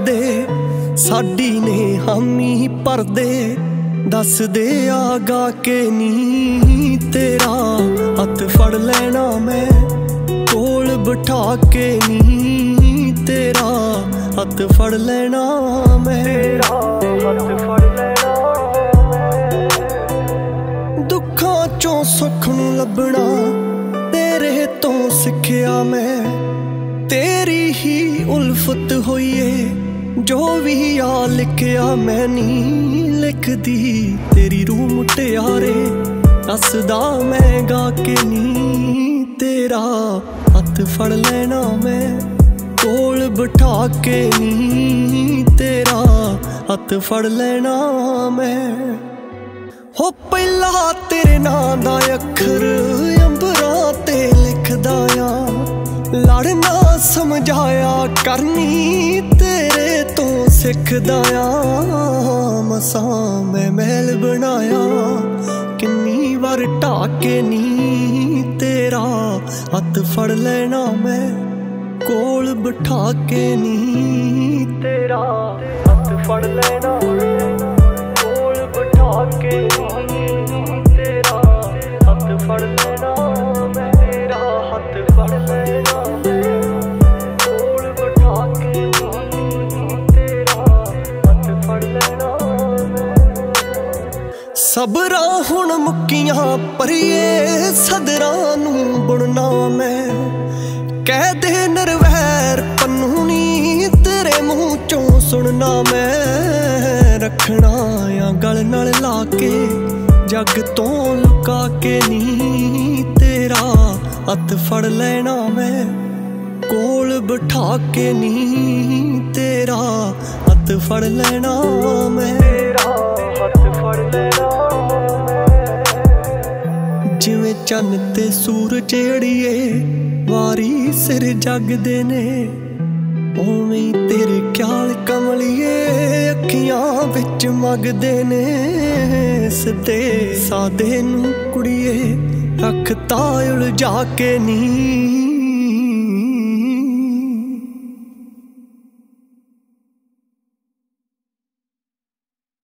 करदे साडी ने हामी भरदे दस दे आगा के नी तेरा हथ फड़ लेना मैं कोल बिठा के नी तेरा हथ फड़ लेना मैं हथ फड़ लेना दुखां चों सुख नूं लभना तेरे तो सिखिया मैं तेरी ही उल्फत होईए जो भी आ लिखिया मैं नी लिखदी तेरी रूह मुटियारे हसदा मैं गा के नी तेरा हथ फड़ लेना मैं कोल बिठा के नी तेरा हथ फड़ लेना मैं हो पहला तेरे नां दा अखर अंबरां ते लिखदा आ लड़ना समझाया करनी तेरे तो सिखदा आ मसां मैं महल बनाया किन्नी बार ढाके नी तेरा हथ फड़ लेना मैं कोल बिठा के नी तेरा हथ फड़ लेना कोल बिठा के नी तेरा हथ फड़ लेना मैं तेरा हथ फड़ लेना कोल बिठा के नी तेरा हथ फड़ लेना सबरां हुण मुक्कियां परिए सदरां नूं बुणना मैं कह दे नरवैर पन्नू नी तेरे मुँह चों सुनना मैं रखना या गल नाल ला के जग तो लुका के नी तेरा हथ फड़ लेना मैं कोल बिठा के नी तेरा हथ फड़ लेना मैं तेरा हथ फड़ लेना जिवें चन्न ते सूरज अड़िए वारी सिर जगदे ने उवें तेरे ख्याल कमलिए अखियां विच मगदे ने सिद्धे सादे नूं कुड़िए रखता उलझा के नी